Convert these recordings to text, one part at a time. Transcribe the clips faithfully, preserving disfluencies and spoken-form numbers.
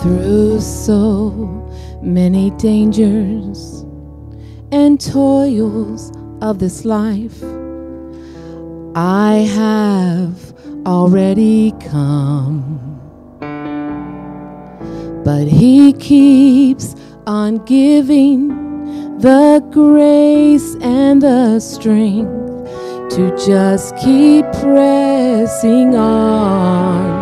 Through so many dangers and toils of this life, I have already come. But He keeps on giving the grace and the strength to just keep pressing on.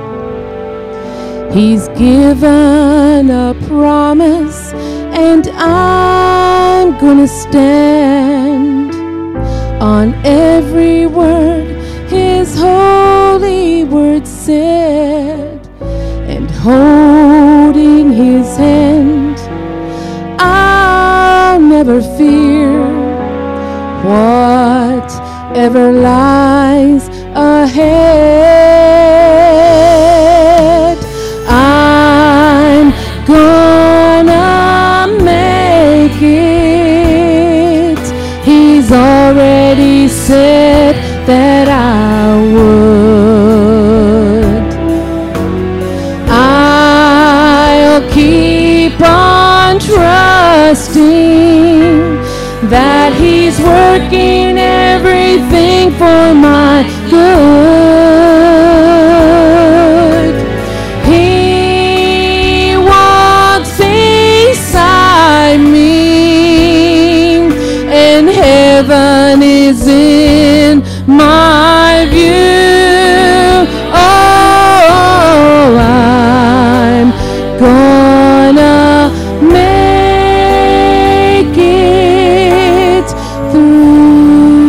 He's given a promise, and I'm gonna stand on every word His holy word said, and holding His hand, I'll never fear whatever lies ahead. I'm gonna make it. He's already said that I would. I'll keep on trusting that He's working everything for my good. He walks beside me, and heaven is in my view. Oh, I'm gonna make it through.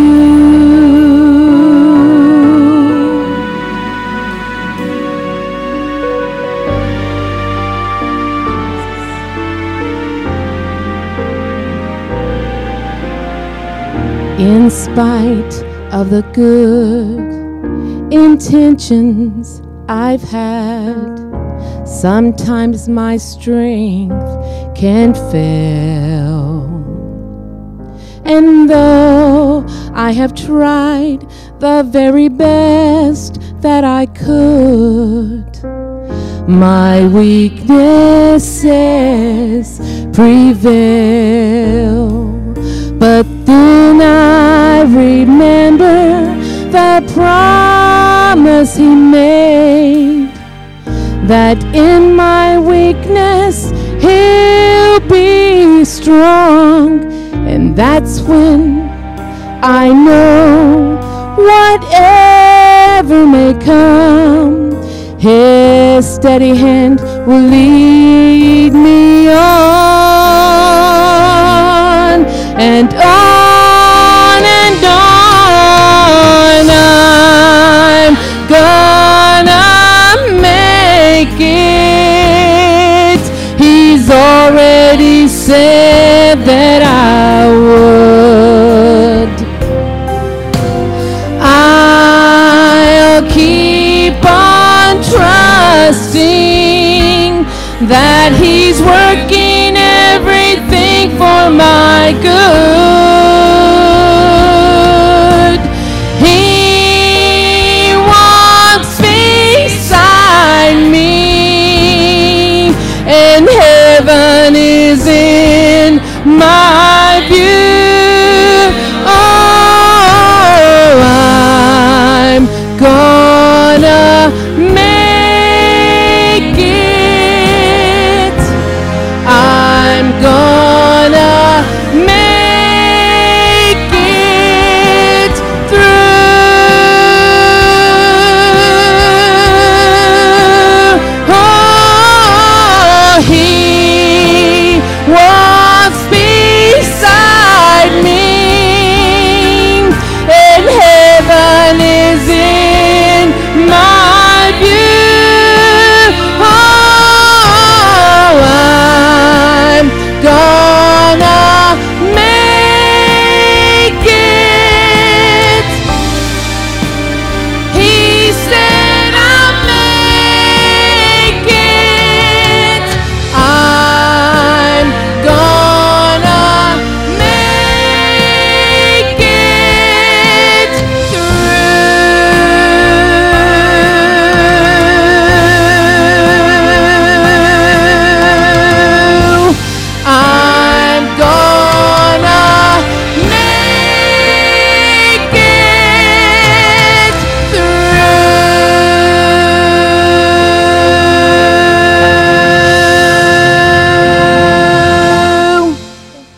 In spite of the good intentions I've had, sometimes my strength can fail. And though I have tried the very best that I could, my weaknesses prevail. But then I remember the promise He made, that in my weakness He'll be strong. And that's when I know whatever may come, His steady hand will lead me on, and on and on. I'm gonna make it. He's already said that I would. I'll keep on trusting that He's working